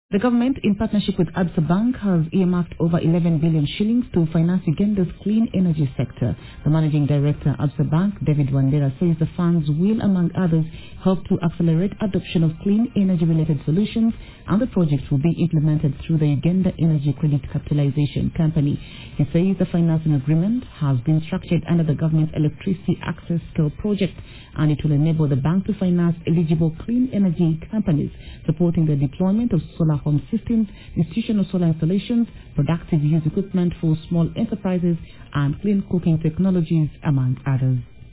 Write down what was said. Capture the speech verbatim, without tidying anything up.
The government, in partnership with Absa Bank, has earmarked over eleven billion shillings to finance Uganda's clean energy sector. The managing director, Absa Bank, David Wandera, says the funds will, among others, help to accelerate adoption of clean energy-related solutions, and the project will be implemented through the Uganda Energy Credit Capitalization Company. He says the financing agreement has been structured under the government's Electricity Access Scale project, and it will enable the bank to finance eligible clean energy companies, supporting the deployment of solar home systems, institutional solar installations, productive use equipment for small enterprises, and clean cooking technologies, among others.